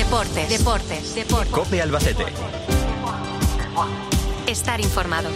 Deportes. COPE Albacete. Estar informado.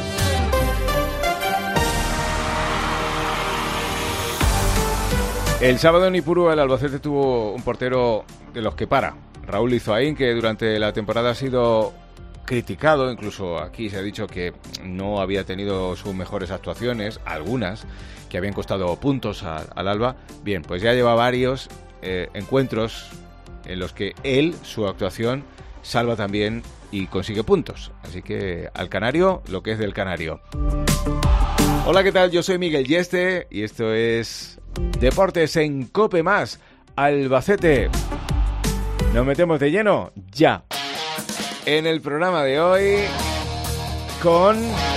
El sábado en Ipurúa el Albacete tuvo un portero de los que para, Raúl Lizoaín, que durante la temporada ha sido criticado, incluso aquí se ha dicho que no había tenido sus mejores actuaciones, algunas que habían costado puntos al Alba. Bien, pues ya lleva varios encuentros en los que él, su actuación, salva también y consigue puntos. Así que al canario, lo que es del canario. Hola, ¿qué tal? Yo soy Miguel Yeste y esto es Deportes en COPE Más Albacete. Nos metemos de lleno ya en el programa de hoy con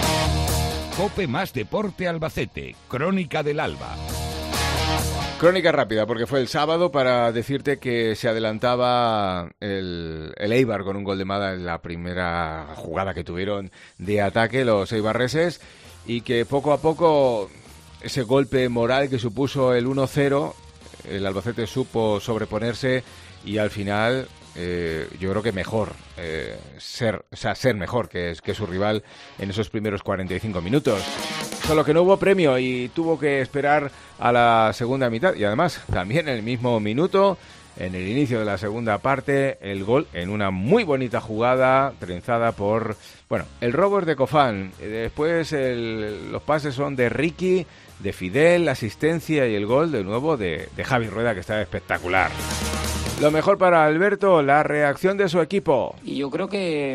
COPE Más Deporte Albacete, Crónica del Alba. Crónica rápida, porque fue el sábado, para decirte que se adelantaba el Eibar con un gol de Mada en la primera jugada que tuvieron de ataque los eibarreses, y que poco a poco ese golpe moral que supuso el 1-0, el Albacete supo sobreponerse y al final yo creo que mejor ser mejor que su rival en esos primeros 45 minutos. Solo que no hubo premio y tuvo que esperar a la segunda mitad, y además también en el mismo minuto, en el inicio de la segunda parte, el gol en una muy bonita jugada trenzada por, el robo es de Cofán, después los pases son de Ricky, de Fidel, la asistencia y el gol de nuevo de Javi Rueda, que está espectacular. Lo mejor para Alberto, la reacción de su equipo. Y yo creo que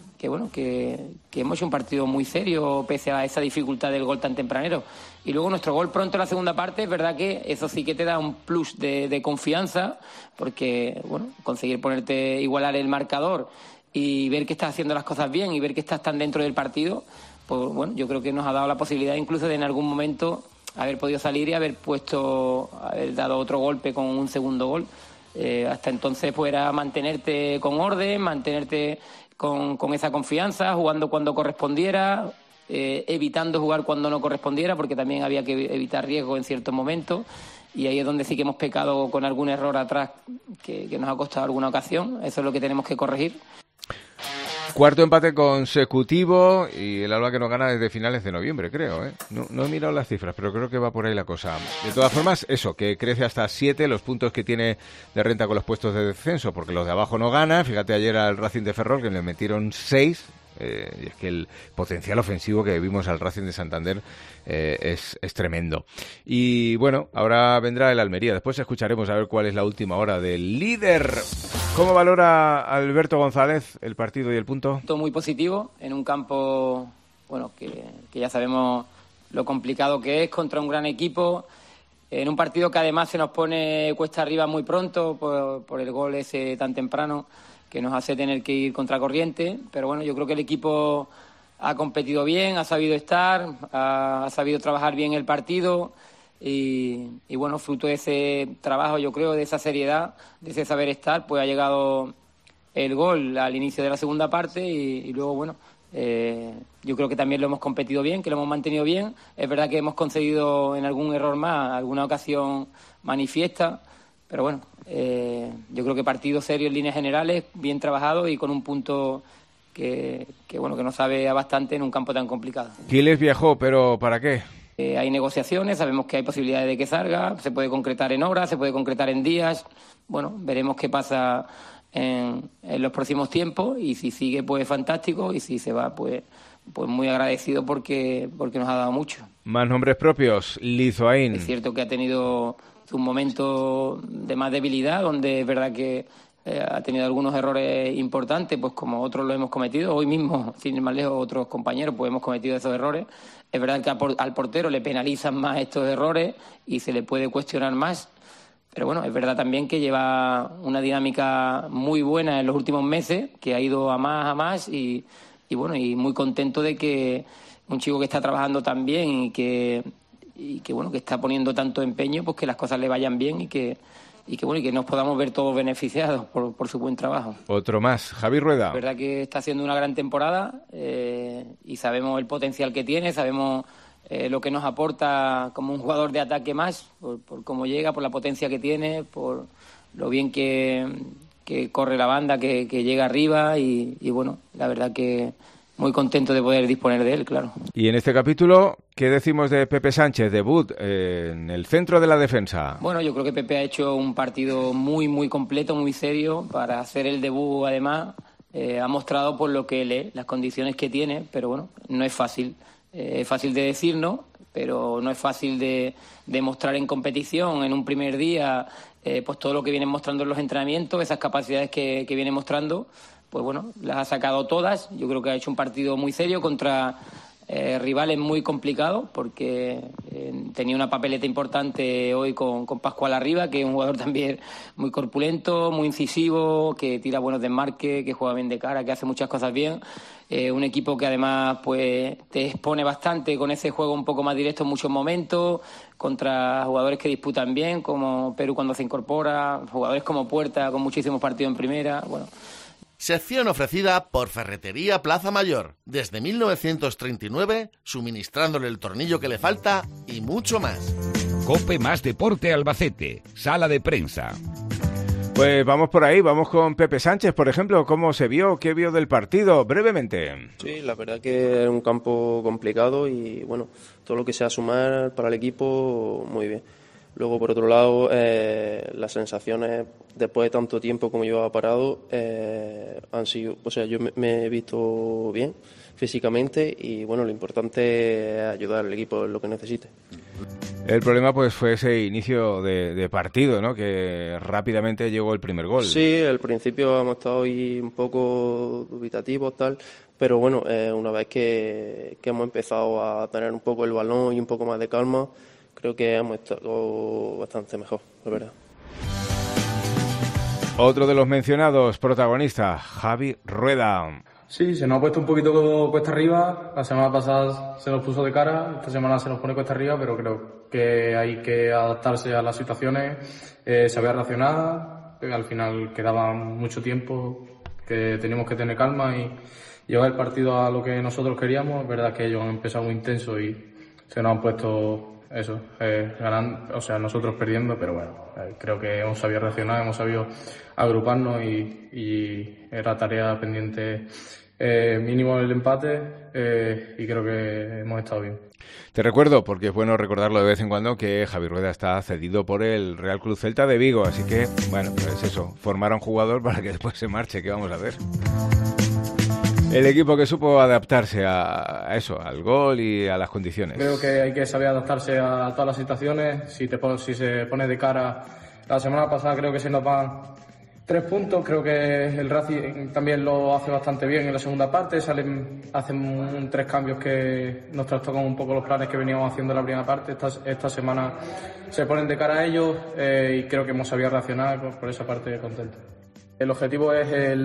hemos hecho un partido muy serio pese a esa dificultad del gol tan tempranero. Y luego nuestro gol pronto en la segunda parte, es verdad que eso sí que te da un plus de confianza, porque conseguir igualar el marcador y ver que estás haciendo las cosas bien y ver que estás tan dentro del partido, pues yo creo que nos ha dado la posibilidad incluso de en algún momento haber podido salir y haber dado otro golpe con un segundo gol. Hasta entonces pues era mantenerte con orden, mantenerte con esa confianza, jugando cuando correspondiera, evitando jugar cuando no correspondiera, porque también había que evitar riesgo en ciertos momentos, y ahí es donde sí que hemos pecado con algún error atrás que nos ha costado alguna ocasión. Eso es lo que tenemos que corregir. Cuarto empate consecutivo y el Alba que no gana desde finales de noviembre, creo, ¿eh? No he mirado las cifras, pero creo que va por ahí la cosa. De todas formas, eso, que crece hasta 7 los puntos que tiene de renta con los puestos de descenso, porque los de abajo no ganan. Fíjate ayer al Racing de Ferrol, que le metieron 6. Y es que el potencial ofensivo que vimos al Racing de Santander es tremendo. Y ahora vendrá el Almería. Después escucharemos a ver cuál es la última hora del líder. ¿Cómo valora Alberto González el partido y el punto? Todo muy positivo en un campo que ya sabemos lo complicado que es contra un gran equipo, en un partido que además se nos pone cuesta arriba muy pronto por el gol ese tan temprano que nos hace tener que ir contracorriente. Pero yo creo que el equipo ha competido bien, ha sabido estar, ha sabido trabajar bien el partido y fruto de ese trabajo, yo creo, de esa seriedad, de ese saber estar, pues ha llegado el gol al inicio de la segunda parte y luego, yo creo que también lo hemos competido bien, que lo hemos mantenido bien. Es verdad que hemos concedido en algún error más, alguna ocasión manifiesta, pero yo creo que partido serio en líneas generales, bien trabajado y con un punto que nos sabe a bastante en un campo tan complicado. Quiles viajó, pero ¿para qué? Hay negociaciones, sabemos que hay posibilidades de que salga, se puede concretar en horas, se puede concretar en días. Veremos qué pasa en los próximos tiempos, y si sigue, pues fantástico, y si se va, pues muy agradecido porque nos ha dado mucho. Más nombres propios, Lizoaín. Es cierto que ha tenido un momento de más debilidad, donde es verdad que ha tenido algunos errores importantes, pues como otros lo hemos cometido. Hoy mismo, sin ir más lejos, otros compañeros pues hemos cometido esos errores. Es verdad que al portero le penalizan más estos errores y se le puede cuestionar más. Pero es verdad también que lleva una dinámica muy buena en los últimos meses, que ha ido a más y muy contento de que un chico que está trabajando tan bien y que está poniendo tanto empeño, pues que las cosas le vayan bien y que nos podamos ver todos beneficiados por su buen trabajo. Otro más, Javi Rueda. Es verdad que está haciendo una gran temporada y sabemos el potencial que tiene, sabemos lo que nos aporta como un jugador de ataque más, por cómo llega, por la potencia que tiene, por lo bien que que corre la banda, que llega arriba y bueno, la verdad que muy contento de poder disponer de él, claro. Y en este capítulo, ¿qué decimos de Pepe Sánchez, debut en el centro de la defensa? Bueno, yo creo que Pepe ha hecho un partido muy completo, muy serio. Para hacer el debut, además, ha mostrado por lo que él es, las condiciones que tiene, pero bueno, no es fácil. Es fácil de decir, ¿no? Pero no es fácil de mostrar en competición, en un primer día, pues todo lo que vienen mostrando en los entrenamientos, esas capacidades que viene mostrando. Pues bueno, las ha sacado todas. Yo creo que ha hecho un partido muy serio contra rivales muy complicados, porque tenía una papeleta importante hoy con Pascual arriba, que es un jugador también muy corpulento, muy incisivo, que tira buenos desmarques, que juega bien de cara, que hace muchas cosas bien. Un equipo que además pues te expone bastante con ese juego un poco más directo en muchos momentos, contra jugadores que disputan bien, como Perú cuando se incorpora, jugadores como Puerta, con muchísimos partidos en primera. Bueno. Sección ofrecida por Ferretería Plaza Mayor, desde 1939, suministrándole el tornillo que le falta y mucho más. COPE más Deporte Albacete, sala de prensa. Pues vamos por ahí, vamos con Pepe Sánchez, por ejemplo. ¿Cómo se vio? ¿Qué vio del partido? Brevemente. Sí, la verdad que es un campo complicado y bueno, todo lo que sea sumar para el equipo, muy bien. Luego, por otro lado, las sensaciones después de tanto tiempo como llevaba parado han sido, o sea, yo me he visto bien físicamente y bueno, lo importante es ayudar al equipo en lo que necesite. El problema pues fue ese inicio de partido, ¿no? Que rápidamente llegó el primer gol. Sí, al principio hemos estado ahí un poco dubitativos, tal, pero bueno, una vez que hemos empezado a tener un poco el balón y un poco más de calma, creo que hemos estado bastante mejor, la verdad. Otro de los mencionados protagonistas, Javi Rueda. Sí, se nos ha puesto un poquito cuesta arriba. La semana pasada se nos puso de cara, esta semana se nos pone cuesta arriba, pero creo que hay que adaptarse a las situaciones, saber reaccionar. Al final quedaba mucho tiempo, que teníamos que tener calma y llevar el partido a lo que nosotros queríamos. Es verdad que ellos han empezado muy intenso y se nos han puesto eso, ganando, o sea, nosotros perdiendo, pero bueno, creo que hemos sabido reaccionar, hemos sabido agruparnos y era tarea pendiente mínimo el empate y creo que hemos estado bien. Te recuerdo, porque es bueno recordarlo de vez en cuando, que Javi Rueda está cedido por el Real Club Celta de Vigo, así que, bueno, pues eso, formar a un jugador para que después se marche, ¿qué vamos a ver? El equipo que supo adaptarse a eso, al gol y a las condiciones. Creo que hay que saber adaptarse a todas las situaciones. Si se pone de cara, la semana pasada creo que se nos van 3 puntos. Creo que el Racing también lo hace bastante bien en la segunda parte. Hacen 3 cambios que nos trastocan un poco los planes que veníamos haciendo en la primera parte. Esta semana se ponen de cara a ellos y creo que hemos sabido reaccionar por esa parte contento. El objetivo es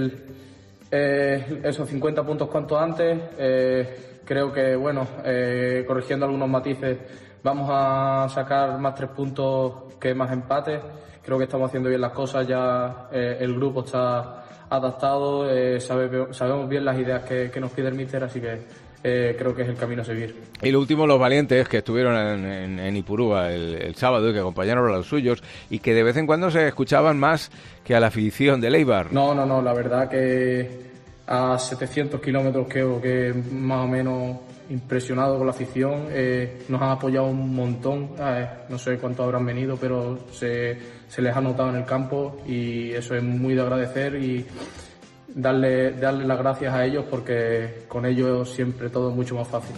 esos 50 puntos cuanto antes. Creo que, bueno, corrigiendo algunos matices, vamos a sacar más 3 puntos que más empates. Creo que estamos haciendo bien las cosas, ya el grupo está adaptado, sabemos bien las ideas que nos pide el míster, así que creo que es el camino a seguir. Y lo último, los valientes que estuvieron en Ipurúa el sábado y que acompañaron a los suyos y que de vez en cuando se escuchaban más que a la afición del Eibar. No, la verdad que a 700 kilómetros creo que más o menos impresionado con la afición, nos han apoyado un montón, no sé cuántos habrán venido, pero se les ha notado en el campo y eso es muy de agradecer y darle las gracias a ellos porque con ellos siempre todo es mucho más fácil.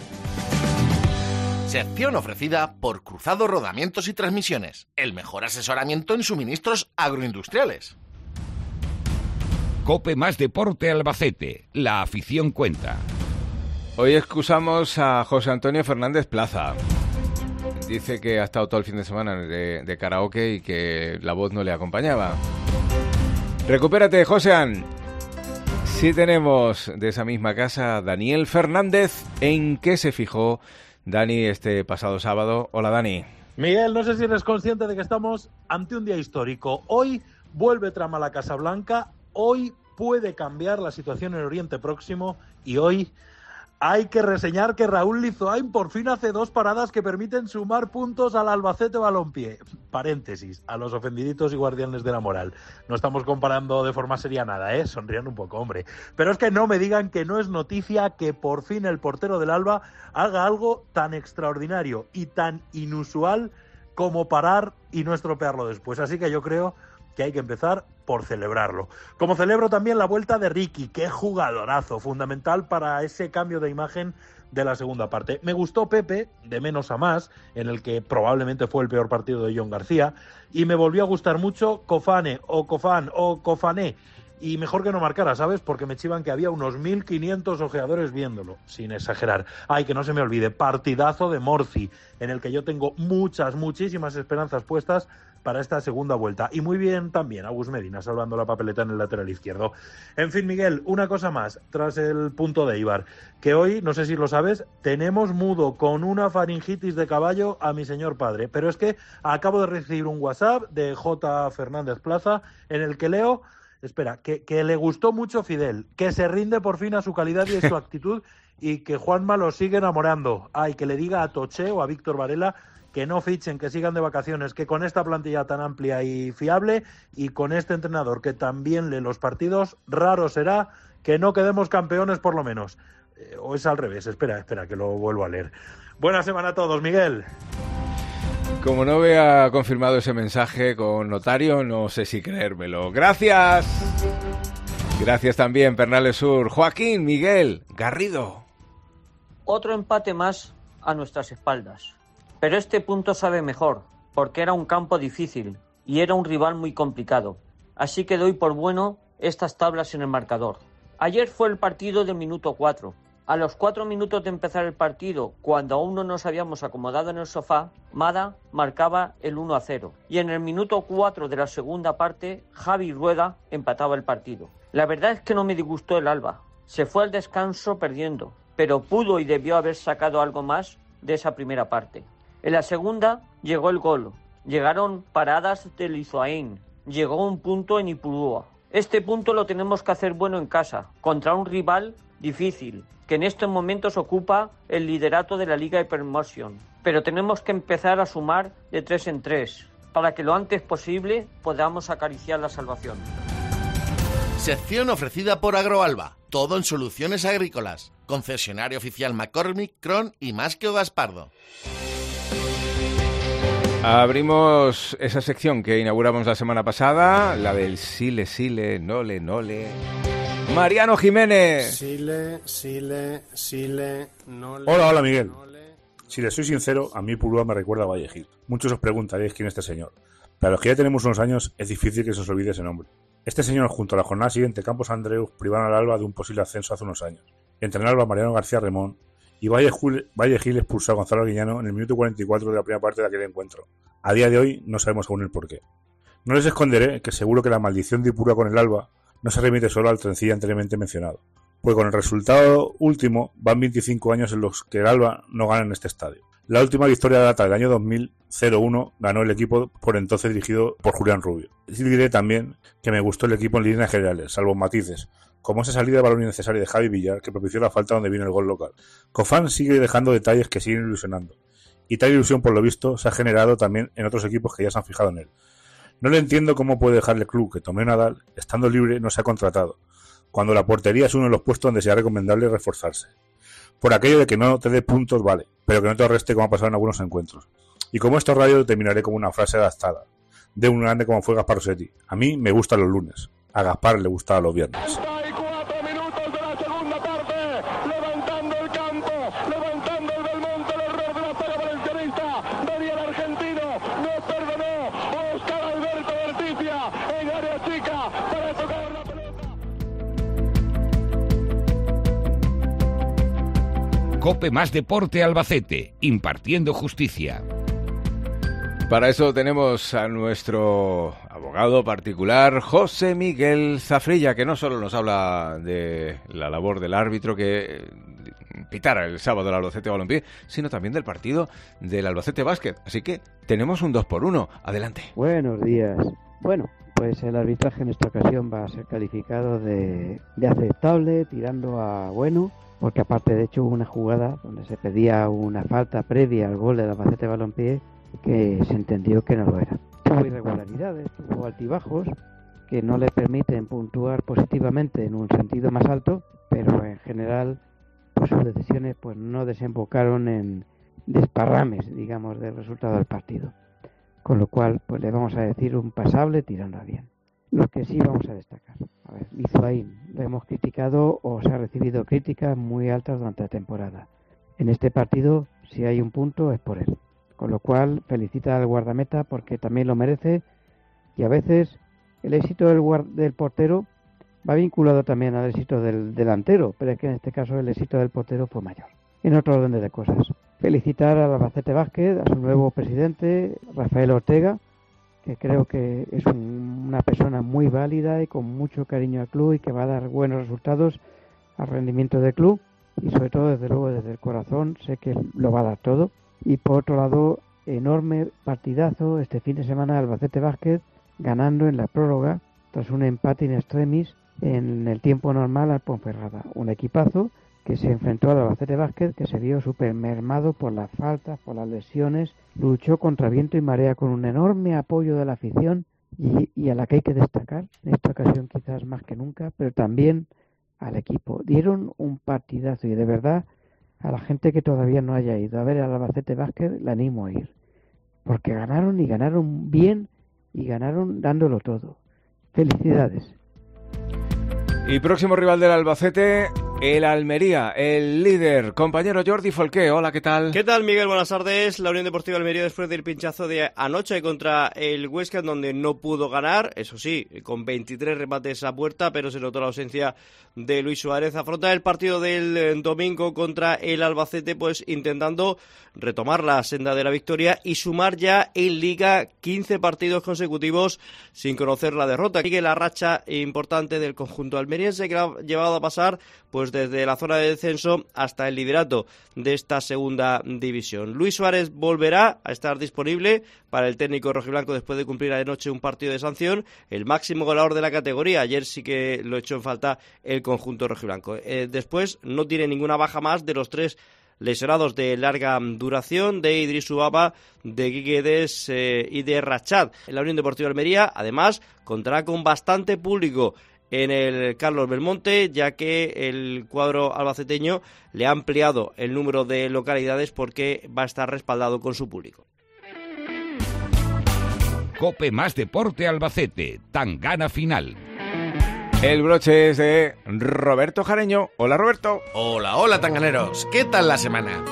Sección ofrecida por Cruzado Rodamientos y Transmisiones, el mejor asesoramiento en suministros agroindustriales. COPE más Deporte Albacete, la afición cuenta. Hoy excusamos a José Antonio Fernández Plaza. Dice que ha estado todo el fin de semana de karaoke y que la voz no le acompañaba. Recupérate, Josean. Sí tenemos de esa misma casa Daniel Fernández. ¿En qué se fijó Dani este pasado sábado? Hola, Dani. Miguel, no sé si eres consciente de que estamos ante un día histórico. Hoy vuelve trama la Casa Blanca, hoy puede cambiar la situación en Oriente Próximo y hoy Hay que reseñar que Raúl Lizoain por fin hace 2 paradas que permiten sumar puntos al Albacete Balompié. Paréntesis, a los ofendiditos y guardianes de la moral. No estamos comparando de forma seria nada, ¿eh? Sonrían un poco, hombre. Pero es que no me digan que no es noticia que por fin el portero del Alba haga algo tan extraordinario y tan inusual como parar y no estropearlo después. Así que yo creo que hay que empezar por celebrarlo. Como celebro también la vuelta de Ricky, qué jugadorazo, fundamental para ese cambio de imagen de la segunda parte. Me gustó Pepe, de menos a más, en el que probablemente fue el peor partido de John García, y me volvió a gustar mucho Cofane, o Cofán, o Cofané, y mejor que no marcara, ¿sabes? Porque me chivan que había unos 1.500 ojeadores viéndolo, sin exagerar. Ay, que no se me olvide, partidazo de Morci, en el que yo tengo muchísimas esperanzas puestas para esta segunda vuelta. Y muy bien también Agus Medina salvando la papeleta en el lateral izquierdo. En fin, Miguel, una cosa más, tras el punto de Eibar, que hoy, no sé si lo sabes, tenemos mudo con una faringitis de caballo a mi señor padre. Pero es que acabo de recibir un WhatsApp de J. Fernández Plaza en el que leo, espera, que le gustó mucho Fidel, que se rinde por fin a su calidad y a su actitud y que Juanma lo sigue enamorando. Ay, que le diga a Toché o a Víctor Varela que no fichen, que sigan de vacaciones, que con esta plantilla tan amplia y fiable y con este entrenador que también lee los partidos, raro será que no quedemos campeones por lo menos. O es al revés, espera, que lo vuelvo a leer. Buena semana a todos, Miguel. Como no vea confirmado ese mensaje con notario, no sé si creérmelo. ¡Gracias! Gracias también, Pernales Sur. Joaquín, Miguel, Garrido. Otro empate más a nuestras espaldas. Pero este punto sabe mejor, porque era un campo difícil y era un rival muy complicado. Así que doy por bueno estas tablas en el marcador. Ayer fue el partido del minuto 4. A los 4 minutos de empezar el partido, cuando aún no nos habíamos acomodado en el sofá, Mada marcaba el 1-0. Y en el minuto 4 de la segunda parte, Javi Rueda empataba el partido. La verdad es que no me disgustó el Alba. Se fue al descanso perdiendo, pero pudo y debió haber sacado algo más de esa primera parte. En la segunda llegó el gol, llegaron paradas de Lizoain, llegó un punto en Ipurúa. Este punto lo tenemos que hacer bueno en casa, contra un rival difícil, que en estos momentos ocupa el liderato de la Liga de Promotion. Pero tenemos que empezar a sumar de 3 en 3, para que lo antes posible podamos acariciar la salvación. Sección ofrecida por Agroalba, todo en soluciones agrícolas. Concesionario oficial McCormick, Cron y Masquio Gaspardo. Abrimos esa sección que inauguramos la semana pasada, la del sile, nole. Mariano Jiménez. Sile, nole. Hola, Miguel. Si les soy sincero, a mí Purúa me recuerda a Vallejil. Muchos os preguntaréis quién es este señor. Para los que ya tenemos unos años, es difícil que se os olvide ese nombre. Este señor, junto a la jornada siguiente, Campos Andreu, privaron al Alba de un posible ascenso hace unos años. Entre el Alba, Mariano García Remón y Vallejil expulsó a Gonzalo Arguiñano en el minuto 44 de la primera parte de aquel encuentro. A día de hoy no sabemos aún el porqué. No les esconderé que seguro que la maldición de Ipurúa con el Alba no se remite solo al trencilla anteriormente mencionado, pues con el resultado último van 25 años en los que el Alba no gana en este estadio. La última victoria data del año 2001 ganó el equipo por entonces dirigido por Julián Rubio. Y diré también que me gustó el equipo en líneas generales, salvo matices, como esa salida de balón innecesaria de Javi Villar que propició la falta donde vino el gol local. Cofán sigue dejando detalles que siguen ilusionando, y tal ilusión por lo visto se ha generado también en otros equipos que ya se han fijado en él. No le entiendo cómo puede dejar el club que Tomeu Nadal, estando libre, no se ha contratado, cuando la portería es uno de los puestos donde sea recomendable reforzarse. Por aquello de que no te dé puntos, vale, pero que no te reste como ha pasado en algunos encuentros. Y como esto radio terminaré como una frase adaptada de un grande como fue Gaspar Rossetti. A mí me gustan los lunes, a Gaspar le gustaba los viernes. 34 minutos de la segunda parte, levantando el campo, levantando el Belmonte, el error del ataque valencianista, venía el argentino, no perdonó, Óscar Alberto Verticia en área chica para tocar la pelota. COPE más Deporte Albacete, impartiendo justicia. Para eso tenemos a nuestro abogado particular, José Miguel Zafrilla, que no solo nos habla de la labor del árbitro que pitara el sábado el Albacete Balompié, sino también del partido del Albacete Básquet. Así que tenemos un 2x1. Adelante. Buenos días. Bueno, pues el arbitraje en esta ocasión va a ser calificado de aceptable, tirando a bueno, porque aparte de hecho hubo una jugada donde se pedía una falta previa al gol del Albacete Balompié que se entendió que no lo era. Tuvo irregularidades, tuvo altibajos que no le permiten puntuar positivamente en un sentido más alto, pero en general pues sus decisiones pues no desembocaron en desparrames, digamos, del resultado del partido. Con lo cual, pues le vamos a decir un pasable tirando a bien. Lo que sí vamos a destacar. A ver, Lizoaín, lo hemos criticado o se ha recibido críticas muy altas durante la temporada. En este partido, si hay un punto, es por él. Con lo cual, felicita al guardameta porque también lo merece. Y a veces, el éxito del portero va vinculado también al éxito del delantero, pero es que en este caso el éxito del portero fue mayor. En otro orden de cosas, felicitar al Albacete Basket, a su nuevo presidente, Rafael Ortega, que creo que es una persona muy válida y con mucho cariño al club y que va a dar buenos resultados al rendimiento del club y sobre todo, desde luego, desde el corazón, sé que lo va a dar todo. Y por otro lado, enorme partidazo este fin de semana Albacete Basket, ganando en la prórroga tras un empate in extremis en el tiempo normal al Ponferrada. Un equipazo que se enfrentó al Albacete Basket, que se vio súper mermado por las faltas, por las lesiones, luchó contra viento y marea con un enorme apoyo de la afición y a la que hay que destacar, en esta ocasión quizás más que nunca, pero también al equipo. Dieron un partidazo y de verdad a la gente que todavía no haya ido a ver al Albacete Basket le animo a ir, porque ganaron y ganaron bien y ganaron dándolo todo. Felicidades. Y próximo rival del Albacete, el Almería, el líder, compañero Jordi Folqué. Hola, ¿qué tal? ¿Qué tal, Miguel? Buenas tardes. La Unión Deportiva Almería, después del pinchazo de anoche contra el Huesca, donde no pudo ganar, eso sí, con 23 remates a puerta, pero se notó la ausencia de Luis Suárez. Afronta el partido del domingo contra el Albacete, pues intentando retomar la senda de la victoria y sumar ya en Liga 15 partidos consecutivos sin conocer la derrota. Sigue la racha importante del conjunto almeriense, que ha llevado a pasar pues desde la zona de descenso hasta el liderato de esta segunda división. Luis Suárez volverá a estar disponible para el técnico rojiblanco después de cumplir anoche un partido de sanción, el máximo goleador de la categoría. Ayer sí que lo echó en falta el conjunto rojiblanco. Después no tiene ninguna baja más de los 3 lesionados de larga duración, de Idrisu Baba, de Guiguedes y de Rachad. En la Unión Deportiva Almería, además, contará con bastante público en el Carlos Belmonte, ya que el cuadro albaceteño le ha ampliado el número de localidades porque va a estar respaldado con su público. COPE más Deporte Albacete, Tangana final. El broche es de Roberto Jareño. Hola, Roberto. Hola, hola, tanganeros. ¿Qué tal la semana?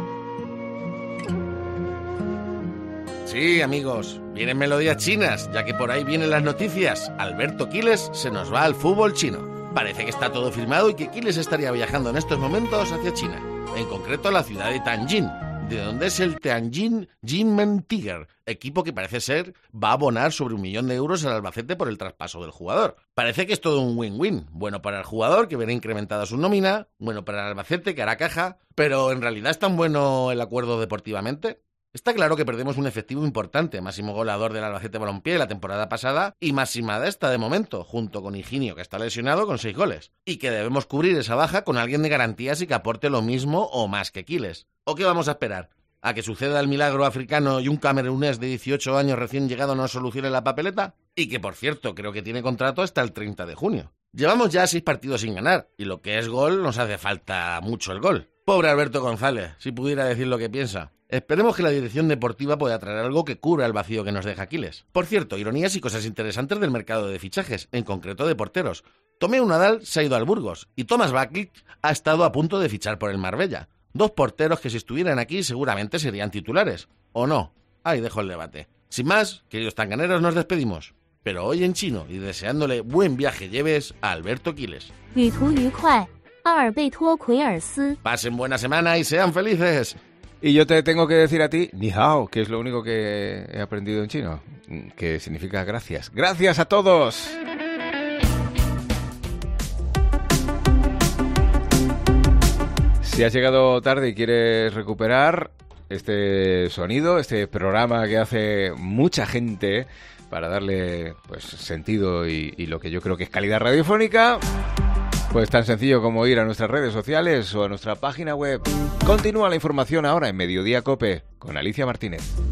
Sí, amigos, vienen melodías chinas, ya que por ahí vienen las noticias. Alberto Quiles se nos va al fútbol chino. Parece que está todo firmado y que Quiles estaría viajando en estos momentos hacia China, en concreto a la ciudad de Tianjin, de donde es el Tianjin Jinmen Tiger, equipo que parece ser va a abonar sobre 1 millón de euros al Albacete por el traspaso del jugador. Parece que es todo un win-win, bueno para el jugador, que verá incrementada su nómina, bueno para el Albacete, que hará caja, pero ¿en realidad es tan bueno el acuerdo deportivamente? Está claro que perdemos un efectivo importante, máximo goleador del Albacete Balompié la temporada pasada y máxima de esta de momento, junto con Higinio, que está lesionado con 6 goles, y que debemos cubrir esa baja con alguien de garantías y que aporte lo mismo o más que Quiles. ¿O qué vamos a esperar? ¿A que suceda el milagro africano y un camerunés de 18 años recién llegado no solucione la papeleta? Y que, por cierto, creo que tiene contrato hasta el 30 de junio. Llevamos ya 6 partidos sin ganar, y lo que es gol nos hace falta mucho el gol. Pobre Alberto González, si pudiera decir lo que piensa. Esperemos que la dirección deportiva pueda traer algo que cubra el vacío que nos deja Quiles. Por cierto, ironías y cosas interesantes del mercado de fichajes, en concreto de porteros. Tomeu Nadal se ha ido al Burgos y Thomas Baklic ha estado a punto de fichar por el Marbella. 2 porteros que si estuvieran aquí seguramente serían titulares. ¿O no? Ahí dejo el debate. Sin más, queridos tanganeros, nos despedimos. Pero hoy en chino y deseándole buen viaje lleves a Alberto Quiles. Pasen buena semana y sean felices. Y yo te tengo que decir a ti, ni hao, que es lo único que he aprendido en chino, que significa gracias. ¡Gracias a todos! Si has llegado tarde y quieres recuperar este sonido, este programa que hace mucha gente para darle pues sentido y lo que yo creo que es calidad radiofónica, Pues tan sencillo como ir a nuestras redes sociales o a nuestra página web. Continúa la información ahora en Mediodía COPE con Alicia Martínez.